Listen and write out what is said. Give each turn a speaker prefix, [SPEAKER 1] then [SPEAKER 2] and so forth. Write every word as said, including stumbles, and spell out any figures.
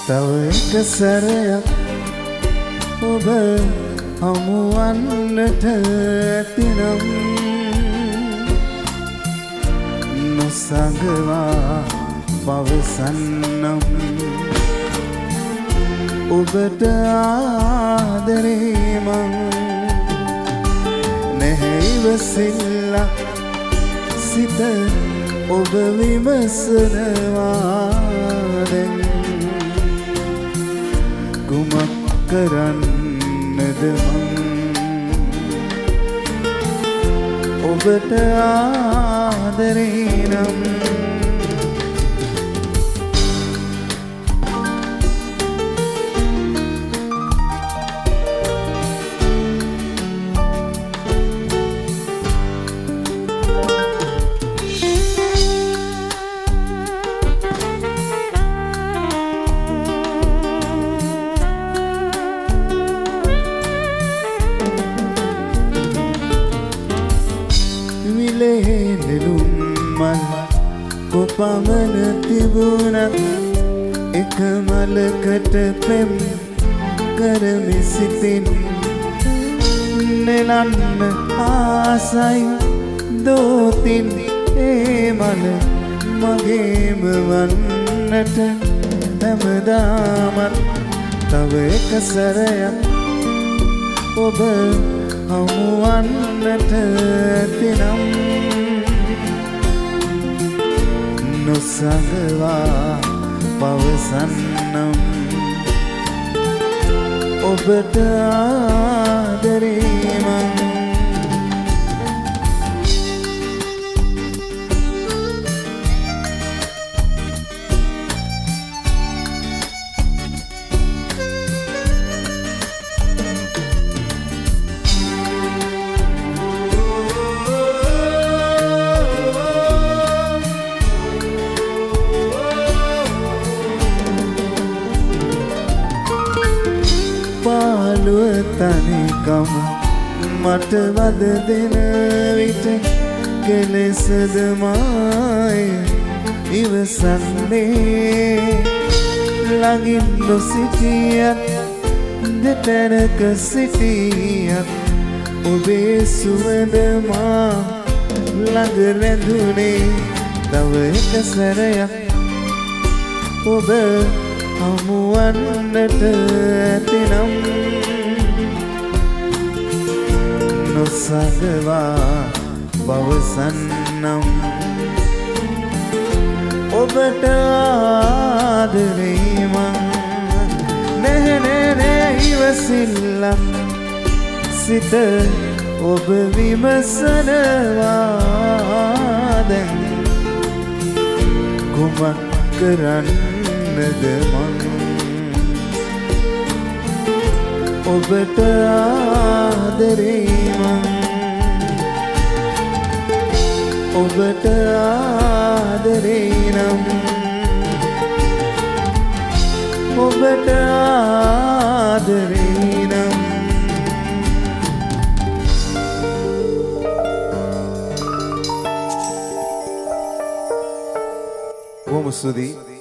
[SPEAKER 1] තව එක සැරයක් ඔබ හමුවන්නට ඇතිනම් නොසඟවා පවසන්නම් ඔබට ආදරේ මං නැහැ ඉවසිල්ලක් සිත ඔබ විමසනවා දැන් කුමක් කරන්නද මං ඔබට ආදරේ නම් නෙළුම් මල් කොපමණ තිබුණත් එක මලකට පෙම් කරමි සිතින් නෙලන්න ආසයි දෝතින් ඒ මල මගේම වන්නට හැමදාමත් තව එක සැරයක් ඔබ හමුවන්නට ඇතිනම් නොසඟවා පවසන්නම් ඔබට ආදරේ මං පාළුව තනිකම මට වද දෙන විට කෙලෙසද මාය ඉවසන්නේ ළඟින් නොසිටියත් දෙතැනක සිටියත් ඔබේ සුවඳ මා ළඟ රැඳුනේ තව එක සැරයක් ඔබ හමුවන්නට ඇතිනම් නොසඟවා පවසන්නම් ඔබට ආදරේ මං නැහැ නෑ ඉවසිල්ලක් සිත ඔබ විමසනවා දැන් කුමක් කරන්නද මං ඔබට ආදරේ මං ඔබට ආදරේ නම් ඔබට ආදරේ නම් බොහොම ස්තුතියි